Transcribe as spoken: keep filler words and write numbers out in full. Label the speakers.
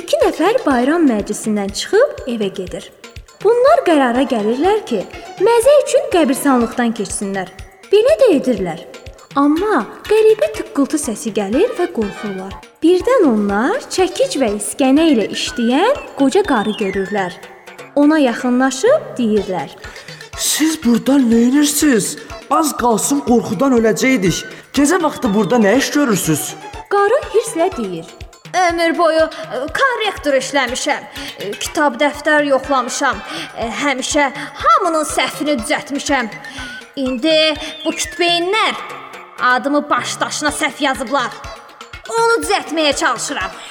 Speaker 1: İki nəfər bayram məclisindən çıxıb evə gedir. Bunlar qərara gəlirlər ki, məzə üçün qəbirstanlıqdan keçsinlər. Belə də edirlər. Amma qəribə tıqqıltı səsi gəlir və qorxurlar. Birdən onlar çəkic və iskənə ilə işləyən qoca qarı görürlər. Ona yaxınlaşıb deyirlər:
Speaker 2: "Siz burada nə edirsiniz? Az qalsın qorxudan öləcəkdik. Gecə vaxtı burada nə iş görürsüz?"
Speaker 1: Qarı hirslə deyir:
Speaker 3: Ömür boyu korrektor işləmişəm, kitab dəftər yoxlamışam, həmişə hamının səhvini düzəltmişəm. İndi bu kütbeyinlər adımı baş daşına səhv yazıblar. Onu düzəltməyə çalışıram.